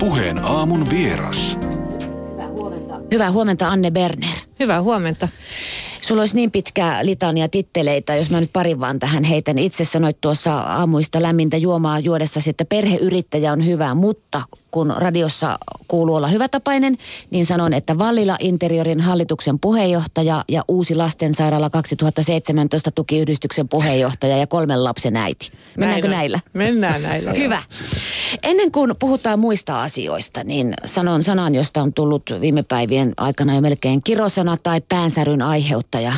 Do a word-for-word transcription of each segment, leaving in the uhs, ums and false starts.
Puheen aamun vieras. Hyvää huomenta. Hyvää huomenta, Anne Berner. Hyvää huomenta. Sulla olisi niin pitkä litania titteleitä, jos mä nyt parin vaan tähän heitän. Itse sanoit tuossa aamuista lämmintä juomaa juodessasi, että perheyrittäjä on hyvä, mutta kun radiossa kuuluu olla hyvätapainen, niin sanon, että Vallila Interiorin hallituksen puheenjohtaja ja Uusi lastensairaala kaksituhattaseitsemäntoista tukiyhdistyksen puheenjohtaja ja kolmen lapsen äiti. Mennäänkö Näin näillä? Mennään näillä. Hyvä. Ennen kuin puhutaan muista asioista, niin sanon sanan, josta on tullut viime päivien aikana jo melkein kirosana tai päänsäryn aiheuttaja,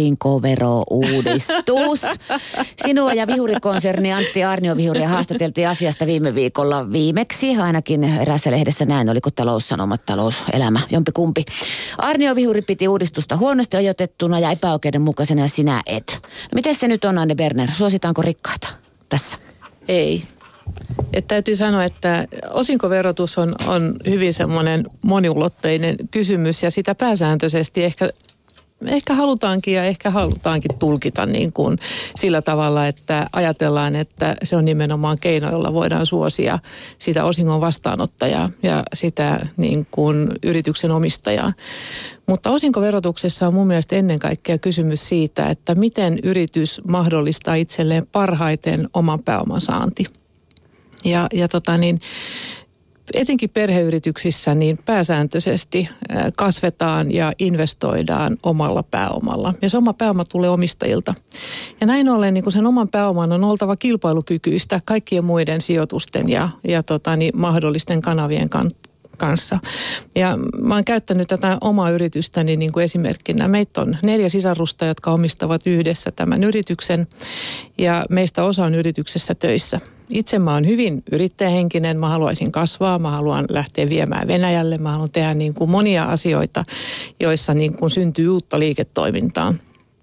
osinkovero-uudistus. Sinua ja vihurikonserni Antti Aarnio-vihuria haastateltiin asiasta viime viikolla viimeksi, ainakin eräässä lehdessä näin, oliko Taloussanomat, Talouselämä, jompikumpi. Aarnio-vihuri piti uudistusta huonosti ajoitettuna ja epäoikeudenmukaisena ja sinä et. No, miten se nyt on, Anne Berner? Suositaanko rikkaita tässä? Ei. Et täytyy sanoa, että osinkoverotus on, on hyvin semmoinen moniulotteinen kysymys ja sitä pääsääntöisesti ehkä, ehkä halutaankin ja ehkä halutaankin tulkita niin kuin sillä tavalla, että ajatellaan, että se on nimenomaan keino, jolla voidaan suosia sitä osingon vastaanottajaa ja sitä niin kuin yrityksen omistajaa. Mutta osinkoverotuksessa on mun mielestä ennen kaikkea kysymys siitä, että miten yritys mahdollistaa itselleen parhaiten oman pääoman saanti. Ja, ja tota niin, etenkin perheyrityksissä niin pääsääntöisesti kasvetaan ja investoidaan omalla pääomalla. Ja se oma pääoma tulee omistajilta. Ja näin ollen niin kun sen oman pääoman on oltava kilpailukykyistä kaikkien muiden sijoitusten ja, ja tota niin, mahdollisten kanavien kanssa. kanssa. Ja mä oon käyttänyt tätä omaa yritystäni niin kuin esimerkkinä. Meitä on neljä sisarusta, jotka omistavat yhdessä tämän yrityksen ja meistä osa on yrityksessä töissä. Itse mä oon hyvin yrittäjähenkinen, mä haluaisin kasvaa, mä haluan lähteä viemään Venäjälle, mä haluan tehdä niin kuin monia asioita, joissa niin kuin syntyy uutta liiketoimintaa.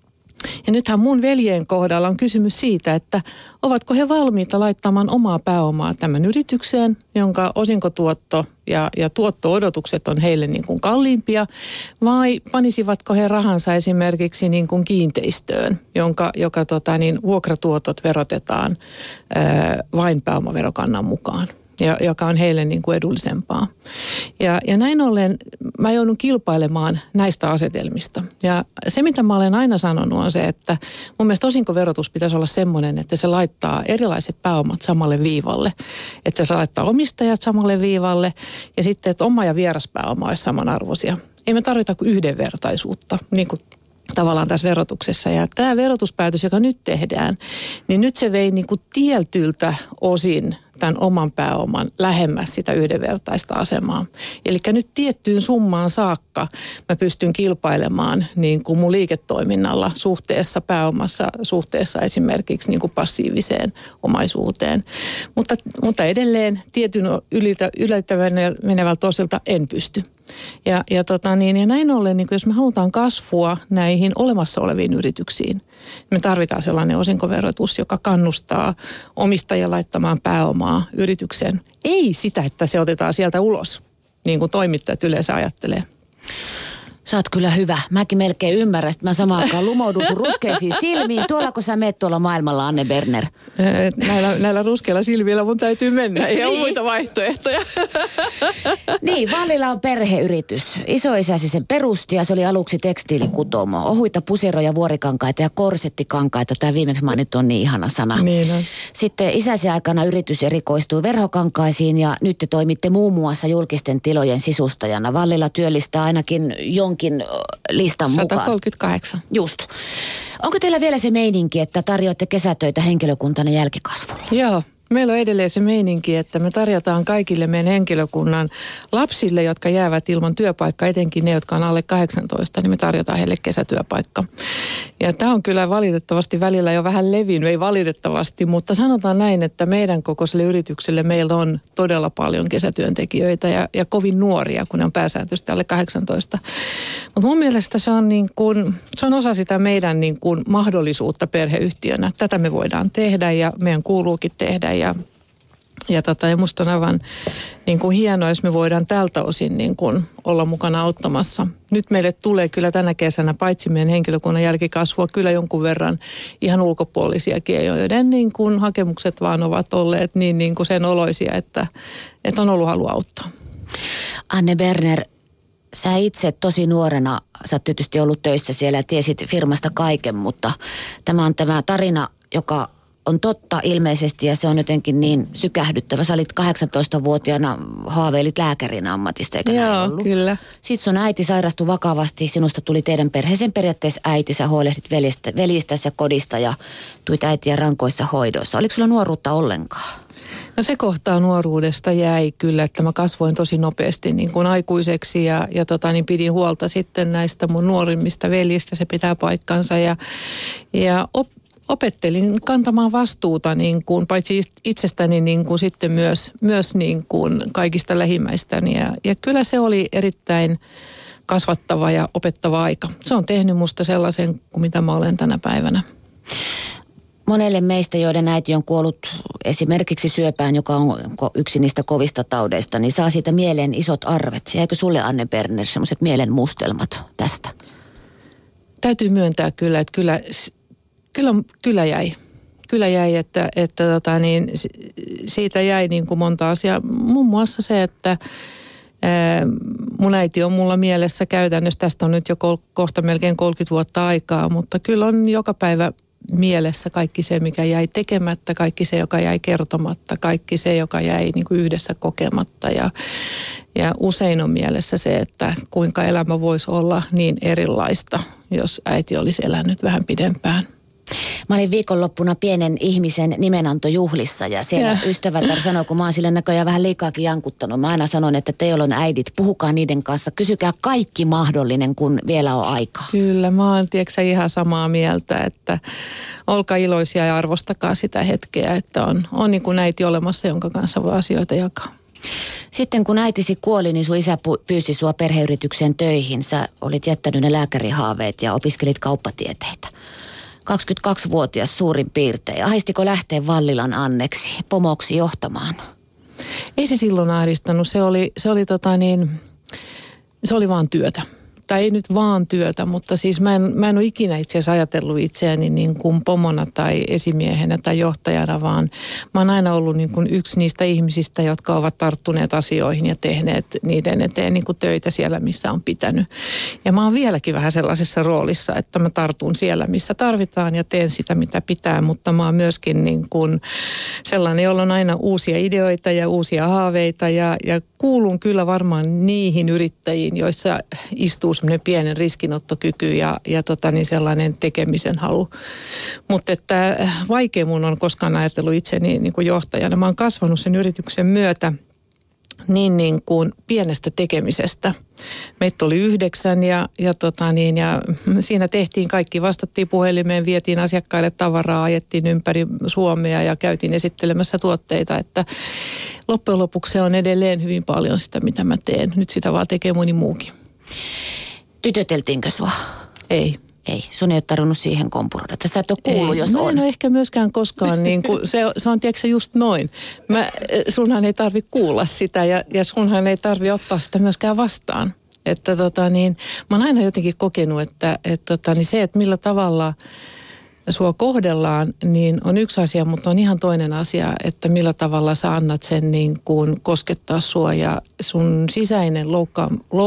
Ja nythän mun veljen kohdalla on kysymys siitä, että ovatko he valmiita laittamaan omaa pääomaa tämän yritykseen, jonka osinkotuotto ja, ja tuotto-odotukset on heille niin kuin kalliimpia, vai panisivatko he rahansa esimerkiksi niin kuin kiinteistöön, jonka, joka tota, niin, vuokratuotot verotetaan ää, vain pääomaverokannan mukaan. Ja, joka on heille niin kuin edullisempaa. Ja, ja näin ollen mä joudun kilpailemaan näistä asetelmista. Ja se, mitä mä olen aina sanonut, on se, että mun mielestä osinkoverotus pitäisi olla semmoinen, että se laittaa erilaiset pääomat samalle viivalle. Että se laittaa omistajat samalle viivalle ja sitten, että oma ja vieraspääoma olisi samanarvoisia. Ei me tarvita kuin yhdenvertaisuutta, niin kuin tavallaan tässä verotuksessa. Ja tämä verotuspäätös, joka nyt tehdään, niin nyt se vei niin kuin tietyltä osin tämän oman pääoman lähemmäs sitä yhdenvertaista asemaa. Eli nyt tiettyyn summaan saakka mä pystyn kilpailemaan niin kuin mun liiketoiminnalla suhteessa pääomassa, suhteessa esimerkiksi niin kuin passiiviseen omaisuuteen. Mutta, mutta edelleen tietyn ylitä, ylitä menevältä osilta en pysty. Ja, ja, tota niin, ja näin ollen, niin jos me halutaan kasvua näihin olemassa oleviin yrityksiin, me tarvitaan sellainen osinkoverotus, joka kannustaa omistajia laittamaan pääomaa yritykseen. Ei sitä, että se otetaan sieltä ulos, niin kuin toimittajat yleensä ajattelee. Sä oot kyllä hyvä. Mäkin melkein ymmärrän, että mä samaan aikaan lumoudun sun ruskeisiin silmiin. Tuolla kun sä meet tuolla maailmalla, Anne Berner. Näillä, näillä ruskeilla silmillä mun täytyy mennä. Ei ole muita vaihtoehtoja. Niin, Vallila on perheyritys. Isoisäsi sen perusti ja se oli aluksi tekstiilikutomo. Ohuita puseroja, vuorikankaita ja korsettikankaita. Tämä viimeksi mainittu on niin ihana sana. Niin on. Sitten isäsi aikana yritys erikoistui verhokankaisiin ja nyt te toimitte muun muassa julkisten tilojen sisustajana. Vallila työllistää ainakin jonkin listan mukaan. sata kolmekymmentäkahdeksan. Just. Onko teillä vielä se meininki, että tarjoatte kesätöitä henkilökuntanne jälkikasvulle? Joo. Meillä on edelleen se meininki, että me tarjotaan kaikille meidän henkilökunnan lapsille, jotka jäävät ilman työpaikkaa, etenkin ne, jotka on alle kahdeksantoista, niin me tarjotaan heille kesätyöpaikka. Ja tämä on kyllä valitettavasti välillä jo vähän levinnyt, ei valitettavasti, mutta sanotaan näin, että meidän kokoiselle yritykselle meillä on todella paljon kesätyöntekijöitä ja, ja kovin nuoria, kun ne on pääsääntöisesti alle kahdeksantoista. Mutta mun mielestä se on, niin kuin, se on osa sitä meidän niin kuin mahdollisuutta perheyhtiönä. Tätä me voidaan tehdä ja meidän kuuluukin tehdä. Ja, ja, tota, ja musta on aivan niin kuin hienoa, jos me voidaan tältä osin niin kuin olla mukana auttamassa. Nyt meille tulee kyllä tänä kesänä paitsi meidän henkilökunnan jälkikasvua kyllä jonkun verran ihan ulkopuolisiakin, joiden niin kuin hakemukset vaan ovat olleet niin, niin kuin sen oloisia, että, että on ollut halu auttaa. Anne Berner, sä itse tosi nuorena, sä oot tietysti ollut töissä siellä ja tiesit firmasta kaiken, mutta tämä on tämä tarina, joka on totta ilmeisesti ja se on jotenkin niin sykähdyttävä. Sä olit kahdeksantoistavuotiaana, haaveilit lääkärin ammatista, eikö näin Joo, ollut? kyllä. Sitten sun äiti sairastui vakavasti, sinusta tuli teidän perheeseen periaatteessa äiti, sä huolehdit veljestä, veljistäsi ja kodista ja tuit äitiä rankoissa hoidoissa. Oliko sulla nuoruutta ollenkaan? No se kohtaa nuoruudesta jäi kyllä, että mä kasvoin tosi nopeasti niin kuin aikuiseksi ja, ja tota, niin pidin huolta sitten näistä mun nuorimmista veljistä, se pitää paikkansa ja, ja op, opettelin kantamaan vastuuta niin kuin, paitsi itsestäni niin kuin sitten myös, myös niin kuin kaikista lähimmäistäni ja, ja kyllä se oli erittäin kasvattava ja opettava aika. Se on tehnyt musta sellaisen kuin mitä mä olen tänä päivänä. Monelle meistä, joiden äiti on kuollut esimerkiksi syöpään, joka on yksi niistä kovista taudeista, niin saa siitä mieleen isot arvet. Jäikö sulle, Anne Berner, sellaiset mielen mustelmat tästä? Täytyy myöntää kyllä, että kyllä, kyllä, kyllä jäi. Kyllä jäi, että, että tota niin, siitä jäi niin kuin monta asiaa. Muun muassa se, että ää, mun äiti on mulla mielessä käytännössä, tästä on nyt jo kol, kohta melkein kolmekymmentä vuotta aikaa, mutta kyllä on joka päivä mielessä kaikki se, mikä jäi tekemättä, kaikki se, joka jäi kertomatta, kaikki se, joka jäi niin kuin yhdessä kokematta. Ja, ja usein on mielessä se, että kuinka elämä voisi olla niin erilaista, jos äiti olisi elänyt vähän pidempään. Mä olin viikonloppuna pienen ihmisen nimenantojuhlissa ja siellä ja. ystävätär sanoi, kun mä oon sille näköjään vähän liikaakin jankuttanut. Mä aina sanon, että teillä on äidit, puhukaa niiden kanssa, kysykää kaikki mahdollinen, kun vielä on aikaa. Kyllä, mä oon tiedätkö ihan samaa mieltä, että olkaa iloisia ja arvostakaa sitä hetkeä, että on, on niin kuin äiti olemassa, jonka kanssa voi asioita jakaa. Sitten kun äitisi kuoli, niin sun isä pyysi sua perheyritykseen töihin. Sä olit jättänyt ne lääkärihaaveet ja opiskelit kauppatieteitä. kaksikymmentäkaksivuotias suurin piirtein. Ahdistiko lähteä Vallilan Anneksi pomoksi johtamaan? Ei se silloin ahdistanut. Se oli, se oli, tota niin, se oli vaan työtä. Tai ei nyt vaan työtä, mutta siis mä en, mä en ole ikinä itse asiassa ajatellut itseäni niin kuin pomona tai esimiehenä tai johtajana, vaan mä oon aina ollut niin kuin yksi niistä ihmisistä, jotka ovat tarttuneet asioihin ja tehneet niiden eteen niin kuin töitä siellä, missä on pitänyt. Ja mä oon vieläkin vähän sellaisessa roolissa, että mä tartun siellä, missä tarvitaan ja teen sitä, mitä pitää, mutta mä oon myöskin niin kuin sellainen, jolla on aina uusia ideoita ja uusia haaveita ja, ja kuulun kyllä varmaan niihin yrittäjiin, joissa istuu semmoinen pienen riskinottokyky ja, ja tota niin sellainen tekemisen halu. Mutta että vaikea mun on koskaan ajatellut itseni niin kuin johtajana. Mä oon kasvanut sen yrityksen myötä niin, niin kuin pienestä tekemisestä. Meitä oli yhdeksän ja, ja, tota niin, ja siinä tehtiin kaikki. Vastattiin puhelimeen, vietiin asiakkaille tavaraa, ajettiin ympäri Suomea ja käytiin esittelemässä tuotteita. Että loppujen lopuksi se on edelleen hyvin paljon sitä, mitä mä teen. Nyt sitä vaan tekee moni muukin. Tytöteltiinkö sua? Ei. Ei, sun ei ole tarvinnut siihen kompuroida. Sä et ole kuullut, ei, jos mä on. Mä en ole ehkä myöskään koskaan, niin kuin, se, se on tiedätkö just noin. Mä, sunhan ei tarvitse kuulla sitä ja, ja sunhan ei tarvitse ottaa sitä myöskään vastaan. Että tota niin, mä oon aina jotenkin kokenut, että, että tota, niin se, että millä tavalla sua kohdellaan, niin on yksi asia, mutta on ihan toinen asia, että millä tavalla sä annat sen niin kuin koskettaa sua ja sun sisäinen loukka,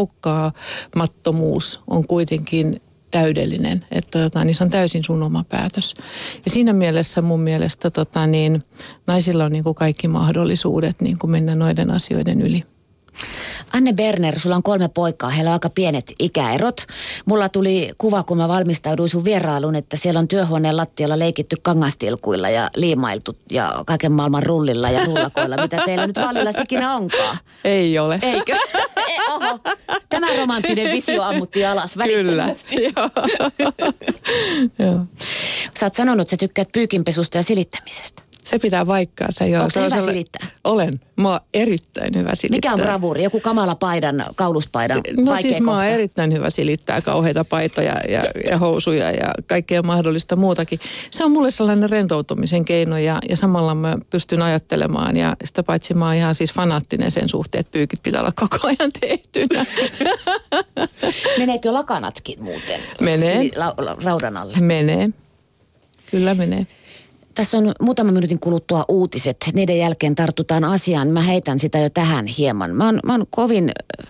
loukkaamattomuus on kuitenkin täydellinen, että tota, niin se on täysin sun oma päätös. Ja siinä mielessä mun mielestä tota, niin, naisilla on niin kuin kaikki mahdollisuudet niin kuin mennä noiden asioiden yli. Anne Berner, sulla on kolme poikaa, heillä on aika pienet ikäerot. Mulla tuli kuva, kun mä valmistauduin sun vierailuun, että siellä on työhuoneen lattialla leikitty kangastilkuilla ja liimailtu ja kaiken maailman rullilla ja rullakoilla, mitä teillä nyt Vallilassa ikinä onkaan. Ei ole. Eikö? Oho, tämä romanttinen visio ammutti alas välittömästi. Kyllä, joo. Sä oot sanonut, että sä tykkäät pyykinpesusta ja silittämisestä. Se pitää paikkaansa. Joo. Onko se hyvä on silittää? Olen. Mä oon erittäin hyvä silittää. Mikä on bravuuri? Joku kamala paidan, kauluspaidan No vaikea siis mä oon kohta. erittäin hyvä silittää kauheita paitoja ja, ja housuja ja kaikkea mahdollista muutakin. Se on mulle sellainen rentoutumisen keino ja, ja samalla mä pystyn ajattelemaan. Ja sitä paitsi mä oon ihan siis fanaattinen sen suhteen, että pyykit pitää olla koko ajan tehtynä. Meneekö lakanatkin muuten? Menee. Sili, la, la, raudan alle? Menee. Kyllä menee. Tässä on muutaman minuutin kuluttua uutiset. Niiden jälkeen tartutaan asiaan. Mä heitän sitä jo tähän hieman. Mä oon, mä oon kovin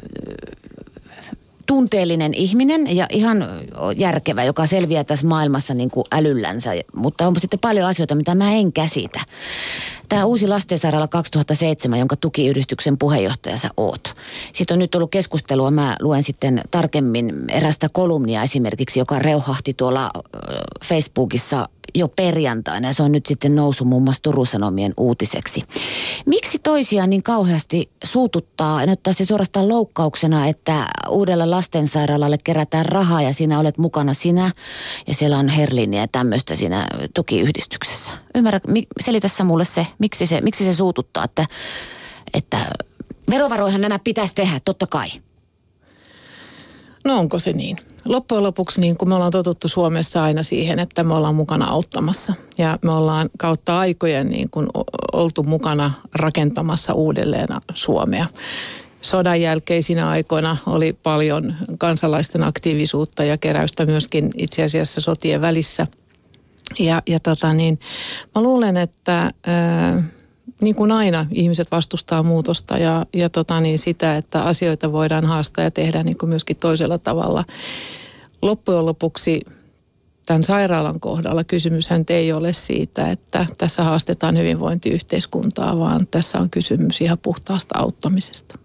tunteellinen ihminen ja ihan järkevä, joka selviää tässä maailmassa niin kuin älyllänsä. Mutta on sitten paljon asioita, mitä mä en käsitä. Tämä uusi lastensairaala kaksituhattaseitsemän, jonka tukiyhdistyksen puheenjohtaja sä oot. Siitä on nyt ollut keskustelua. Mä luen sitten tarkemmin erästä kolumnia esimerkiksi, joka reuhahti tuolla Facebookissa jo perjantaina. Ja se on nyt sitten noussut muun muassa Turun Sanomien uutiseksi. Miksi toisiaan niin kauheasti suututtaa, en ottaa se suorastaan loukkauksena, että uudelle lastensairaalalle kerätään rahaa ja siinä olet mukana sinä ja siellä on Herlin ja tämmöistä siinä tukiyhdistyksessä. Ymmärrä, selitä sä mulle se, miksi se, miksi se suututtaa, että, että verovaroihan nämä pitäisi tehdä, totta kai. No onko se niin? Loppujen lopuksi niin kun me ollaan totuttu Suomessa aina siihen, että me ollaan mukana auttamassa. Ja me ollaan kautta aikojen niin kun oltu mukana rakentamassa uudelleen Suomea. Sodan jälkeisinä aikoina oli paljon kansalaisten aktiivisuutta ja keräystä myöskin itse asiassa sotien välissä. Ja, ja tota niin, mä luulen, että ää, niin kuin aina ihmiset vastustaa muutosta ja, ja tota niin, sitä, että asioita voidaan haastaa ja tehdä niin kuin myöskin toisella tavalla. Loppujen lopuksi tämän sairaalan kohdalla kysymyshän ei ole siitä, että tässä haastetaan hyvinvointiyhteiskuntaa, vaan tässä on kysymys ihan puhtaasta auttamisesta.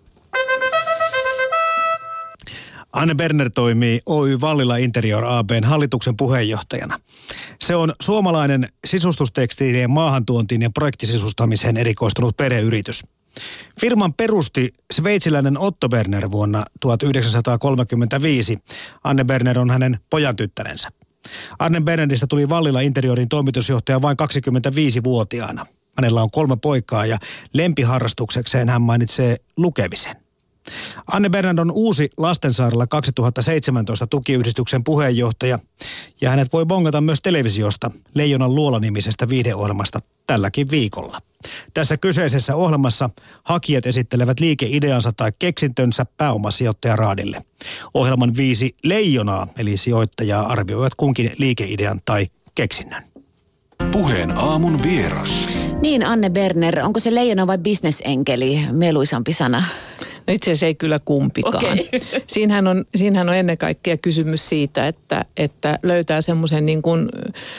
Anne Berner toimii Oy Vallila Interior A B:n hallituksen puheenjohtajana. Se on suomalainen sisustustekstiilien maahantuontiin ja projektisisustamiseen erikoistunut perheyritys. Firman perusti sveitsiläinen Otto Berner vuonna tuhatyhdeksänsataakolmekymmentäviisi. Anne Berner on hänen pojantyttärensä. Anne Berneristä tuli Vallila Interiorin toimitusjohtaja vain kaksikymmentäviisivuotiaana. Hänellä on kolme poikaa ja lempiharrastuksekseen hän mainitsee lukemisen. Anne Berner on uusi lastensairaala kaksituhattaseitsemäntoista tukiyhdistyksen puheenjohtaja ja hänet voi bongata myös televisiosta Leijonan luola-nimisestä viihdeohjelmasta tälläkin viikolla. Tässä kyseisessä ohjelmassa hakijat esittelevät liikeideansa tai keksintönsä pääomasijoittajaraadille. Ohjelman viisi leijonaa eli sijoittajaa arvioivat kunkin liikeidean tai keksinnön. Puheen aamun vieras. Niin, Anne Berner, onko se leijona vai bisnesenkeli, mieluisampi sana? No itse asiassa ei kyllä kumpikaan. Okay. Siinähän, on, siinähän on ennen kaikkea kysymys siitä, että, että löytää semmoisen niin kuin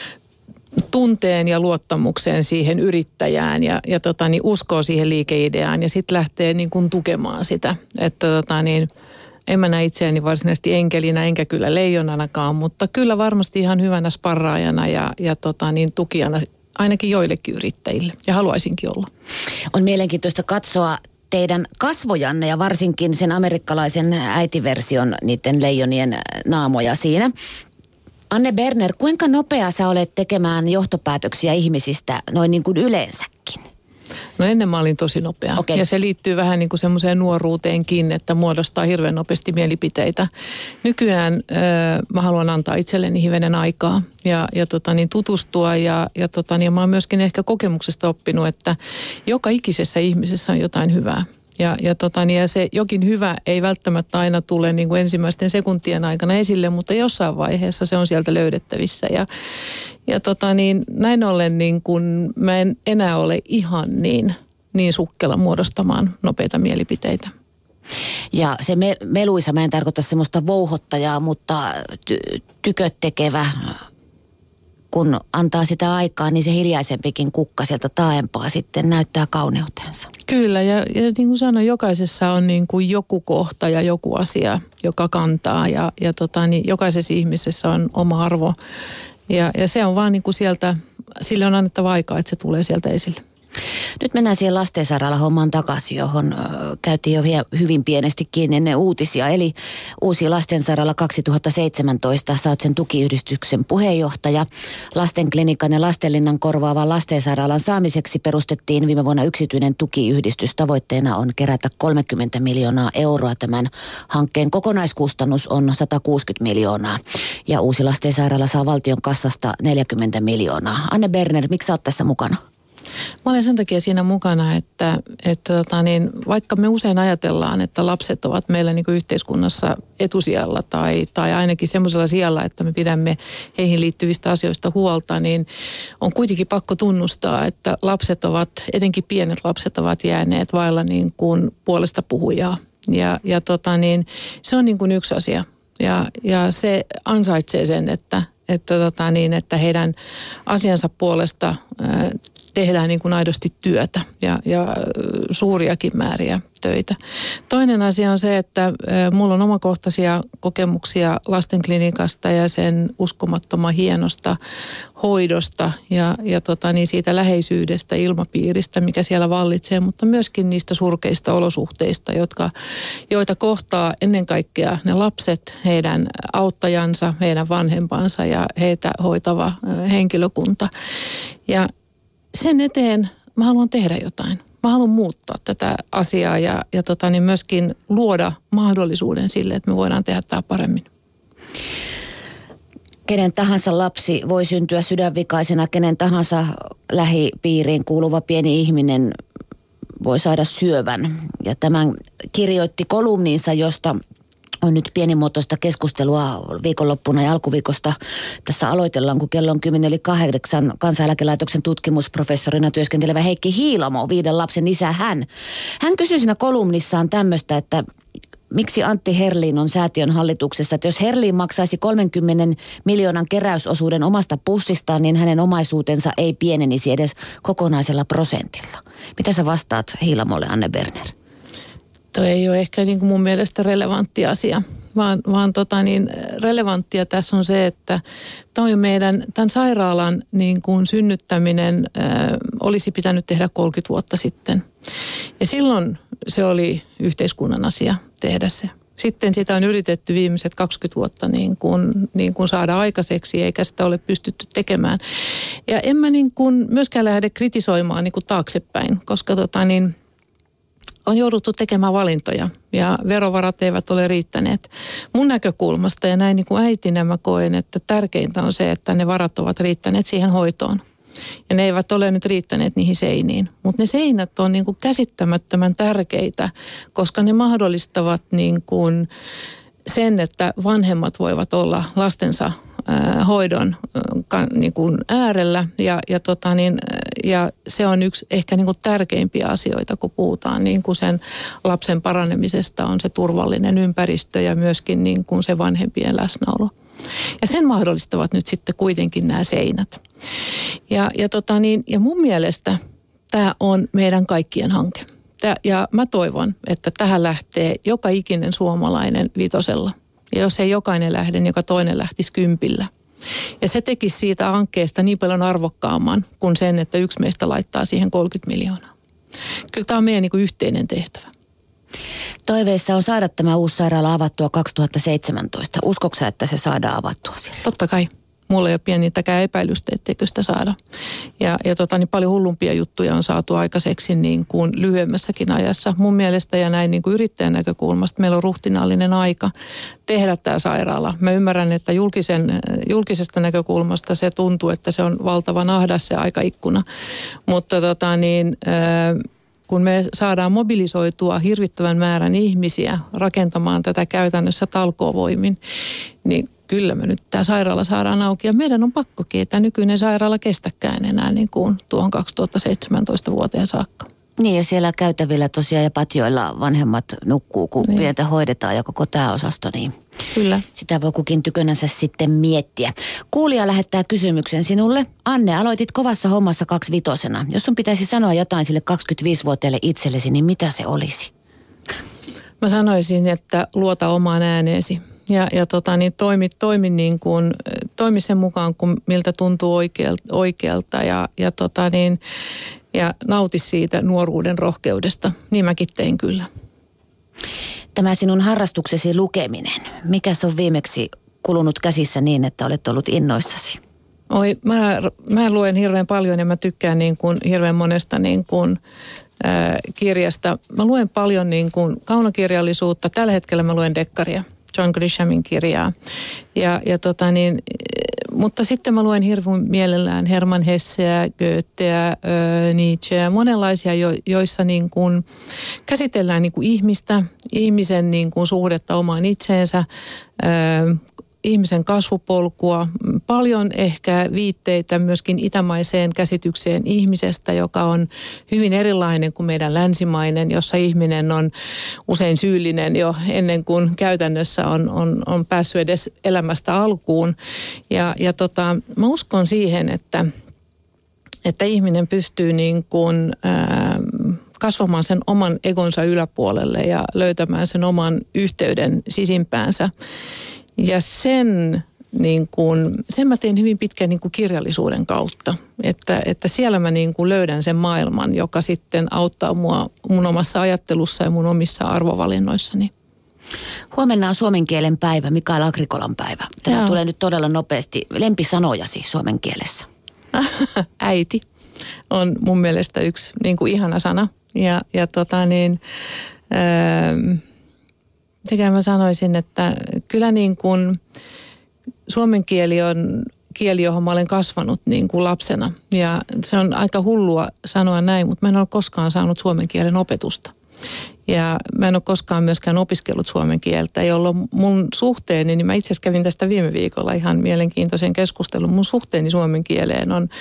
tunteen ja luottamukseen siihen yrittäjään ja, ja tota, niin uskoo siihen liikeideaan ja sitten lähtee niin kuin tukemaan sitä. Että tota, niin, en mä näe itseäni varsinaisesti enkelinä enkä kyllä leijonanakaan, mutta kyllä varmasti ihan hyvänä sparraajana ja, ja tota, niin tukijana ainakin joillekin yrittäjille ja haluaisinkin olla. On mielenkiintoista katsoa teidän kasvojanne ja varsinkin sen amerikkalaisen äitiversion niiden leijonien naamoja siinä. Anne Berner, kuinka nopea sä olet tekemään johtopäätöksiä ihmisistä noin niin kuin yleensäkin? No ennen mä olin tosi nopea. Okay. Ja se liittyy vähän niin kuin semmoiseen nuoruuteenkin, että muodostaa hirveän nopeasti mielipiteitä. Nykyään äh, mä haluan antaa itselleni hivenen aikaa ja, ja tota, niin tutustua ja, ja, tota, niin, ja mä oon myöskin ehkä kokemuksesta oppinut, että joka ikisessä ihmisessä on jotain hyvää. Ja, ja, tota, niin, ja se jokin hyvä ei välttämättä aina tule niin kuin ensimmäisten sekuntien aikana esille, mutta jossain vaiheessa se on sieltä löydettävissä. Ja, ja tota, niin, näin ollen niin kun mä en enää ole ihan niin, niin sukkela muodostamaan nopeita mielipiteitä. Ja se me, meluisa, mä en tarkoita semmoista vouhottajaa, mutta ty, tyköt tekevä, kun antaa sitä aikaa, niin se hiljaisempikin kukka sieltä taaempaa sitten näyttää kauneutensa. Kyllä, ja, ja niin kuin sanoin, jokaisessa on niin kuin joku kohta ja joku asia, joka kantaa. Ja, ja tota, niin jokaisessa ihmisessä on oma arvo. Ja, ja se on vaan niin kuin sieltä, sille on annettava aikaa, että se tulee sieltä esille. Nyt mennään siihen lastensairaala-hommaan takaisin, johon ö, käytiin jo vielä hyvin pienestikin ennen uutisia. Eli uusi lastensairaala kaksituhattaseitsemäntoista, sä oot sen tukiyhdistyksen puheenjohtaja. Lastenklinikan ja lastenlinnan korvaavan lastensairaalan saamiseksi perustettiin viime vuonna yksityinen tukiyhdistys. Tavoitteena on kerätä kolmekymmentä miljoonaa euroa. Tämän hankkeen kokonaiskustannus on sata kuusikymmentä miljoonaa. Ja uusi lastensairaala saa valtion kassasta neljäkymmentä miljoonaa. Anne Berner, miksi sä oot tässä mukana? Mä olen sen takia siinä mukana, että, että tota niin, vaikka me usein ajatellaan, että lapset ovat meillä niin kuin yhteiskunnassa etusijalla tai, tai ainakin semmoisella sijalla, että me pidämme heihin liittyvistä asioista huolta, niin on kuitenkin pakko tunnustaa, että lapset ovat, etenkin pienet lapset ovat jääneet vailla niin kuin puolesta puhujaa. Ja, ja tota niin, se on niin kuin yksi asia ja, ja se ansaitsee sen, että, että, tota niin, että heidän asiansa puolesta ää, tehdään niin kuin aidosti työtä ja, ja suuriakin määriä töitä. Toinen asia on se, että mulla on omakohtaisia kokemuksia lastenklinikasta ja sen uskomattoman hienosta hoidosta ja, ja tota, niin siitä läheisyydestä, ilmapiiristä, mikä siellä vallitsee, mutta myöskin niistä surkeista olosuhteista, jotka, joita kohtaa ennen kaikkea ne lapset, heidän auttajansa, heidän vanhempansa ja heitä hoitava henkilökunta. Ja sen eteen mä haluan tehdä jotain. Mä haluan muuttaa tätä asiaa ja, ja tota, niin myöskin luoda mahdollisuuden sille, että me voidaan tehdä tämä paremmin. Kenen tahansa lapsi voi syntyä sydänvikaisena, kenen tahansa lähipiiriin kuuluva pieni ihminen voi saada syövän. Ja tämän kirjoitti kolumniinsa, josta on nyt pienimuotoista keskustelua viikonloppuna ja alkuviikosta. Tässä aloitellaan, kun kello on kymmenen yli kahdeksan. Kansaneläkelaitoksen tutkimusprofessorina työskentelevä Heikki Hiilamo, viiden lapsen isä hän. Hän kysyi siinä kolumnissaan tämmöistä, että miksi Antti Herlin on säätiön hallituksessa, että jos Herlin maksaisi kolmenkymmenen miljoonan keräysosuuden omasta pussistaan, niin hänen omaisuutensa ei pienenisi edes kokonaisella prosentilla. Mitä sä vastaat Hiilamolle, Anne Berner? Tuo ei ole ehkä niin kuin mun mielestä relevantti asia, vaan, vaan tota niin, relevanttia tässä on se, että toi meidän, tämän sairaalan niin kuin synnyttäminen ää, olisi pitänyt tehdä kolmekymmentä vuotta sitten. Ja silloin se oli yhteiskunnan asia tehdä se. Sitten sitä on yritetty viimeiset kaksikymmentä vuotta niin kuin, niin kuin saada aikaiseksi, eikä sitä ole pystytty tekemään. Ja en mä niin kuin myöskään lähde kritisoimaan niin kuin taaksepäin, koska tota niin, on jouduttu tekemään valintoja ja verovarat eivät ole riittäneet. Mun näkökulmasta ja näin niin kuin äitinä mä koen, että tärkeintä on se, että ne varat ovat riittäneet siihen hoitoon. Ja ne eivät ole nyt riittäneet niihin seiniin. Mutta ne seinät on niin kuin käsittämättömän tärkeitä, koska ne mahdollistavat niin kuin sen, että vanhemmat voivat olla lastensa ää, hoidon ää, niin kuin äärellä ja, ja, tota niin, ja se on yksi ehkä niin kuin tärkeimpiä asioita, kun puhutaan niin kuin sen lapsen paranemisesta, on se turvallinen ympäristö ja myöskin niin kuin se vanhempien läsnäolo. Ja sen mahdollistavat nyt sitten kuitenkin nämä seinät. Ja, ja, tota niin, ja mun mielestä tämä on meidän kaikkien hanke. Ja mä toivon, että tähän lähtee joka ikinen suomalainen vitosella. Ja jos ei jokainen lähde, niin joka toinen lähtisi kympillä. Ja se tekisi siitä hankkeesta niin paljon arvokkaamman kuin sen, että yksi meistä laittaa siihen kolmekymmentä miljoonaa. Kyllä tämä on meidän niin kuin yhteinen tehtävä. Toiveissa on saada tämä uusi sairaala avattua kaksituhattaseitsemäntoista. Uskotko sä, että se saadaan avattua siellä? Totta kai. Mulla ei ole pienintäkään epäilystä, etteikö sitä saada. Ja, ja tota, niin paljon hullumpia juttuja on saatu aikaiseksi niin kuin lyhyemmässäkin ajassa. Mun mielestä ja näin niin kuin yrittäjän näkökulmasta meillä on ruhtinaallinen aika tehdä tämä sairaala. Mä ymmärrän, että julkisen, julkisesta näkökulmasta se tuntuu, että se on valtavan ahdas se aikaikkuna. Mutta tota niin... Äh, kun me saadaan mobilisoitua hirvittävän määrän ihmisiä rakentamaan tätä käytännössä talkoovoimin, niin kyllä me nyt tämä sairaala saadaan auki. Ja meidän on pakkokin, että nykyinen sairaala kestäkään enää niin kuin tuohon kaksituhattaseitsemäntoista vuoteen saakka. Niin ja siellä käytävillä tosiaan ja patjoilla vanhemmat nukkuu, kun niin pientä hoidetaan ja koko tämä osasto, niin kyllä. Sitä voi kukin tykönänsä sitten miettiä. Kuulija lähettää kysymyksen sinulle. Anne, aloitit kovassa hommassa kaksivitosena. Jos sun pitäisi sanoa jotain sille kaksikymmentäviisivuotiaille itsellesi, niin mitä se olisi? Mä sanoisin, että luota omaan ääneesi. Ja, ja tota, niin toimi, toimi, niin kuin, toimi sen mukaan, kun miltä tuntuu oikealta, oikealta ja, ja, tota, niin, ja nauti siitä nuoruuden rohkeudesta. Niin mäkin tein kyllä. Tämä sinun harrastuksesi lukeminen, mikä se on viimeksi kulunut käsissä niin, että olet ollut innoissasi? Oi, mä, mä luen hirveän paljon ja mä tykkään niin kuin hirveän monesta niin kuin, äh, kirjasta. Mä luen paljon niin kuin kaunokirjallisuutta. Tällä hetkellä mä luen dekkaria. John Grishamin kirjaa. Ja, ja tota niin, mutta sitten mä luen hirveän mielellään Hermann Hesseä, Goetheä, Nietzscheä, monenlaisia, jo, joissa niin kuin käsitellään niin kuin ihmistä, ihmisen niin kuin suhdetta omaan itseensä, ihmisen kasvupolkua, paljon ehkä viitteitä myöskin itämaiseen käsitykseen ihmisestä, joka on hyvin erilainen kuin meidän länsimainen, jossa ihminen on usein syyllinen jo ennen kuin käytännössä on, on, on päässyt edes elämästä alkuun. Ja, ja tota, mä uskon siihen, että, että ihminen pystyy niin kuin, ää, kasvamaan sen oman egonsa yläpuolelle ja löytämään sen oman yhteyden sisimpäänsä. Ja sen, niin kuin, sen mä teen hyvin pitkän niin kuin kirjallisuuden kautta, että, että siellä mä niin kuin löydän sen maailman, joka sitten auttaa mua mun omassa ajattelussa ja mun omissa arvovalinnoissani. Huomenna on suomen kielen päivä, Mikael Agrikolan päivä. Tämä Jaa. tulee nyt todella nopeasti. Lempisanojasi suomen kielessä? Äiti on mun mielestä yksi niin kuin ihana sana. Ja, ja tota niin... Öö, Sekä mä sanoisin, että kyllä niin kuin suomen kieli on kieli, johon mä olen kasvanut niin kuin lapsena. Ja se on aika hullua sanoa näin, mutta mä en ole koskaan saanut suomen kielen opetusta. Ja mä en ole koskaan myöskään opiskellut suomen kieltä, jolloin mun suhteeni, niin mä itse asiassa kävin tästä viime viikolla ihan mielenkiintoisen keskustelun. Mun suhteeni suomen kieleen on,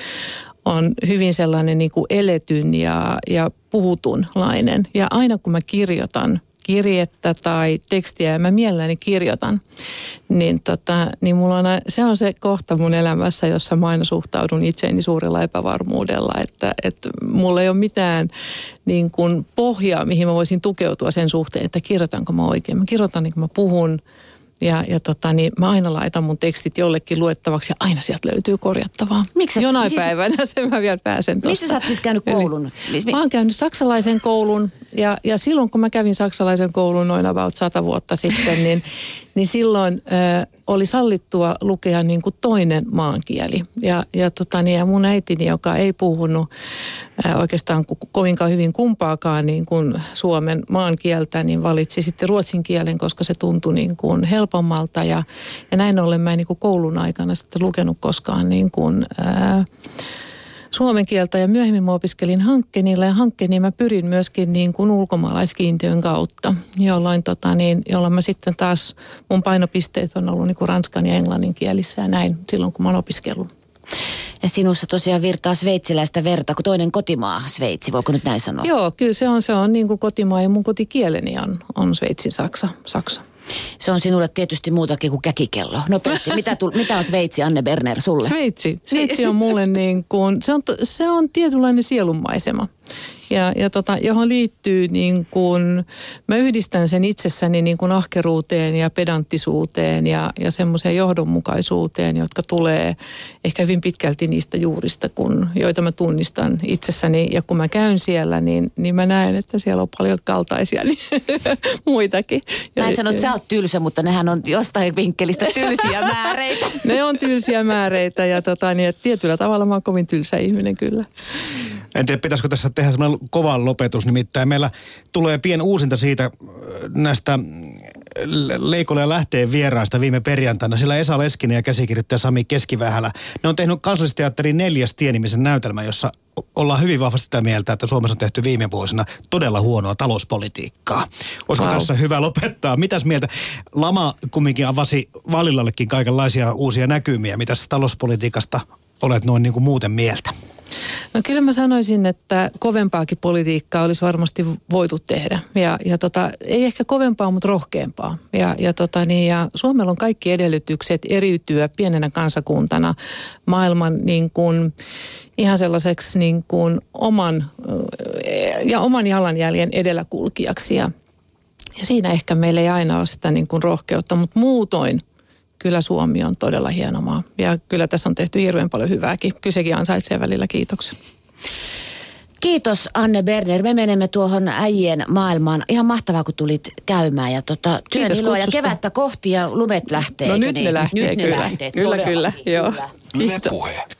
on hyvin sellainen niin kuin eletyn ja, ja puhutunlainen. Ja aina kun mä kirjoitan kirjettä tai tekstiä ja mä mielelläni kirjoitan, niin, tota, niin mulla on, se on se kohta mun elämässä, jossa mä aina suhtaudun itseeni suurella epävarmuudella, että, että mulla ei ole mitään niin kuin pohjaa, mihin mä voisin tukeutua sen suhteen, että kirjoitanko mä oikein. Mä kirjoitan niin kuin mä puhun ja, ja tota, niin mä aina laitan mun tekstit jollekin luettavaksi ja aina sieltä löytyy korjattavaa. Miksi Jonain siis... päivänä sen mä vielä pääsen tuosta. Missä sä oot siis käynyt koulun? Eli, mä oon käynyt saksalaisen koulun ja, ja silloin kun mä kävin saksalaisen koulun noin about sata vuotta sitten, niin, niin silloin äh, oli sallittua lukea niin kuin toinen maankieli. Ja, ja, tota, niin, ja mun äitini, joka ei puhunut äh, oikeastaan ko- kovinkaan hyvin kumpaakaan niin kuin suomen maankieltä, niin valitsi sitten ruotsin kielen, koska se tuntui niin kuin helpommalta. Ja, ja näin ollen mä en niin kuin koulun aikana sitten lukenut koskaan niin kuin... Äh, suomen kieltä ja myöhemmin mä opiskelin hankkeenilla ja hankkeen mä pyrin myöskin niin kuin ulkomaalaiskiintiön kautta, jolloin, tota niin, jolloin mä sitten taas mun painopisteet on ollut niin kuin ranskan ja englannin kielissä ja näin silloin kun mä oon opiskellut. Ja sinussa tosiaan virtaa sveitsiläistä verta, kun toinen kotimaa Sveitsi, voiko nyt näin sanoa? Joo, kyllä se on, se on niin kuin kotimaa ja mun kotikieleni on, on Sveitsin Saksa, Saksa. Se on sinulle tietysti muutakin kuin käkikello. Nopeasti, mitä, tu, mitä on Sveitsi, Anne Berner, sulle? Sveitsi. Sveitsi on mulle niin kuin, se on, se on tietynlainen sielunmaisema. Ja, ja tota, johon liittyy niin kuin, mä yhdistän sen itsessäni niin kuin ahkeruuteen ja pedanttisuuteen ja, ja semmoiseen johdonmukaisuuteen, jotka tulee ehkä hyvin pitkälti niistä juurista, kun, joita mä tunnistan itsessäni. Ja kun mä käyn siellä, niin, niin mä näen, että siellä on paljon kaltaisia niin, muitakin. Näin sanot, sä oot tylsä, mutta nehän on jostain vinkkelistä tylsiä määreitä. Ne on tylsiä määreitä ja tota, niin, tietyllä tavalla mä oon kovin tylsä ihminen kyllä. En tiedä, pitäisikö tässä tehdä semmoinen kova lopetus, nimittäin meillä tulee pien uusinta siitä näistä Leikolle ja Lähteen vieraista viime perjantaina. Sillä Esa Leskinen ja käsikirjoittaja Sami Keskivähälä. Ne on tehnyt Kansallisteatterin Neljäs tie-nimisen näytelmän, jossa ollaan hyvin vahvasti sitä mieltä, että Suomessa on tehty viime vuosina todella huonoa talouspolitiikkaa. Olisiko wow. tässä hyvä lopettaa? Mitäs mieltä? Lama kumminkin avasi Vallilallekin kaikenlaisia uusia näkymiä. Mitäs talouspolitiikasta olet noin niin kuin muuten mieltä? No kyllä mä sanoisin, että kovempaakin politiikkaa olisi varmasti voitu tehdä. Ja, ja tota, ei ehkä kovempaa, mutta rohkeampaa. Ja, ja, tota, niin, ja Suomella on kaikki edellytykset eriytyä pienenä kansakuntana maailman niin kuin, ihan sellaiseksi niin kuin oman, ja oman jalanjäljen edelläkulkijaksi. Ja, ja siinä ehkä meillä ei aina ole sitä niin kuin rohkeutta, mutta muutoin kyllä Suomi on todella hieno maa. Ja kyllä tässä on tehty hirveän paljon hyvääkin. Kyllä sekin ansaitsee välillä kiitoksen. Kiitos Anne Berner. Me menemme tuohon äijien maailmaan. Ihan mahtavaa, kun tulit käymään. Ja tota, työn iloa ja kevättä kohti ja lumet lähtee. No nyt niin? ne lähtee, nyt kyllä. Ne lähtee. Kyllä, kyllä, kyllä. Joo. Yle Puhe.